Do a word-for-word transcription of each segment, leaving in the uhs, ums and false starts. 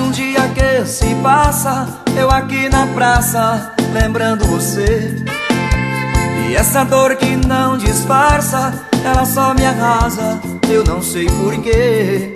um dia que se passa, eu aqui na praça, lembrando você. E essa dor que não disfarça, ela só me arrasa, eu não sei porquê.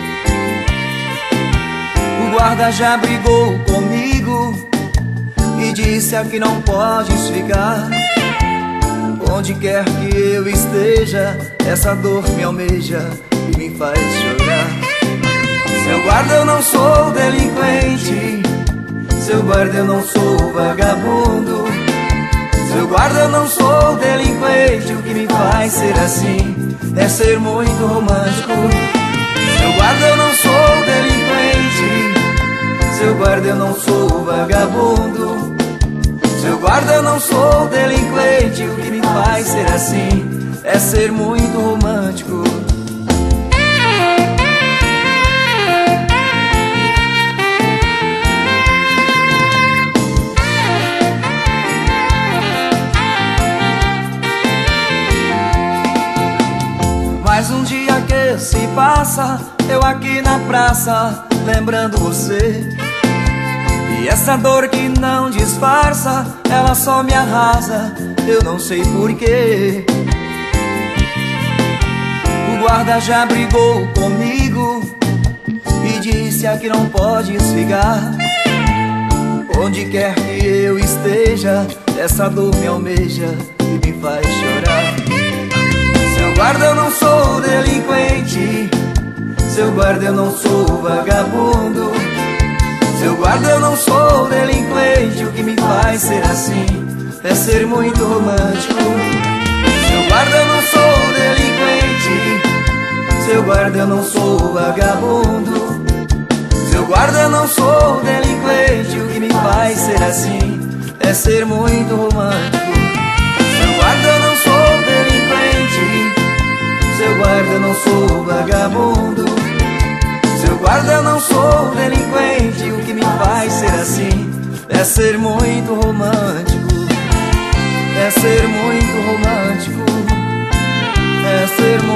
O guarda já brigou comigo e disse aqui não podes ficar. Onde quer que eu esteja, essa dor me almeja e me faz chorar. Seu guarda, eu não sou delinquente, seu guarda, eu não sou vagabundo. Seu guarda, eu não sou delinquente, o que me faz ser assim é ser muito romântico. Seu guarda, eu não sou delinquente, seu guarda, eu não sou vagabundo. Seu guarda, eu não sou delinquente, o que me faz ser assim é ser muito romântico. Mais um dia que se passa, eu aqui na praça, lembrando você. E essa dor que não disfarça, ela só me arrasa, eu não sei porquê. O guarda já brigou comigo e disse aqui não podes ficar. Onde quer que eu esteja, essa dor me almeja e me faz chorar. Seu guarda, eu não sou delinquente, seu guarda, eu não sou vagabundo. Seu guarda, eu não sou delinquente, o que me faz ser assim é ser muito romântico. Seu guarda, eu não sou delinquente, seu guarda, eu não sou vagabundo. Seu guarda, eu não sou delinquente, o que me faz ser assim é ser muito romântico. Seu guarda, eu não sou delinquente, seu guarda, eu não sou vagabundo. Seu guarda, eu não sou delinquente, o que me faz ser assim é ser muito romântico. É ser muito romântico. É ser muito